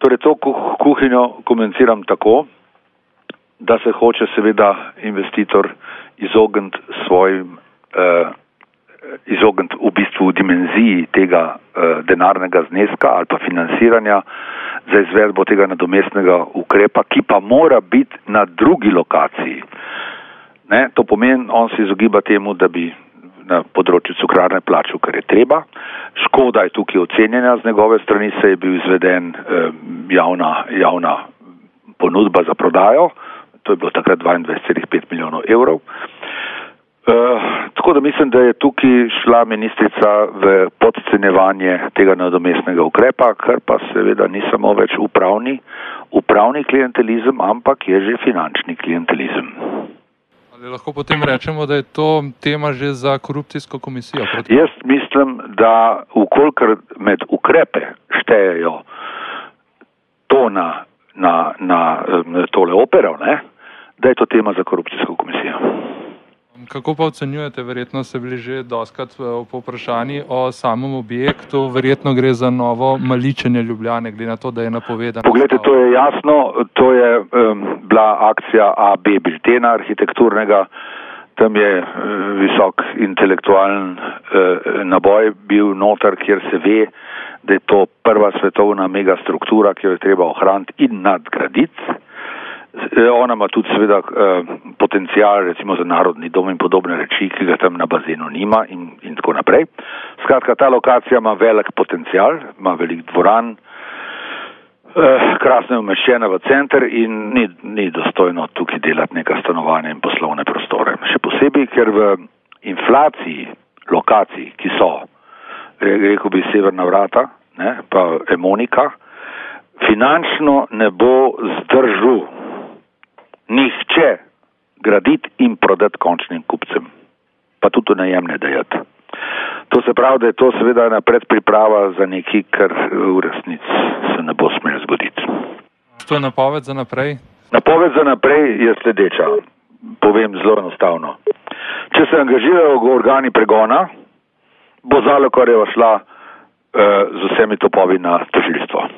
Torej, to kuhinjo komenciram tako, da se hoče seveda investitor izogniti v bistvu dimenziji tega denarnega zneska ali pa financiranja za izvedbo tega nadomestnega ukrepa, ki pa mora biti na drugi lokaciji. Ne, to pomeni, on se izogiba temu, da bi na področju cukrarne plačal, kar je treba. Škoda je tukaj ocenjena z njegove strani, se je bil izveden javna ponudba za prodajo, to je bilo takrat 22,5 milijonov evrov. Tako da mislim, da je tukaj šla ministrica v podcenjevanje tega nadomestnega ukrepa, kar pa seveda ni samo več upravni klientelizem, ampak je že finančni klientelizem. Ali lahko potem rečemo, da je to tema že za korupcijsko komisijo? Jaz mislim, da ukolikor med ukrepe štejejo to na tole opero, ne, da je to tema za korupcijsko komisijo. Kako pa ocenjujete, verjetno ste bili že dostakrat povprašani o samem objektu, verjetno gre za novo maličenje Ljubljane, glede na to, da je napovedano. Poglejte, to je jasno, to je bila akcija AB biltena arhitekturnega, tam je visok intelektualen naboj bil noter, kjer se ve, da je to prva svetovna megastruktura, ki jo je treba ohraniti in nadgraditi. Ona ima tudi seveda potencial recimo za narodni dom in podobne reči, ki ga tam na bazenu nima in tako naprej. Skratka, ta lokacija ima velik potencial, ima velik dvoran, krasno je umeščena v center in ni dostojno tukaj delati neka stanovanja in poslovne prostore. Še posebej, ker v inflaciji lokacij, ki so, rekel bi Severna vrata, ne, pa Emonika, finančno ne bo zdržal nihče graditi in prodati končnim kupcem, pa tudi najemne dajati. To se pravi, da je to seveda ena predpriprava za nekaj, kar v resnici se ne bo smelo zgoditi. To je napoved za naprej? Napoved za naprej je sledeča. Povem zelo enostavno. Če se angažirajo organi pregona, bo Zalokarjeva šla z vsemi topovi na tožilstvo.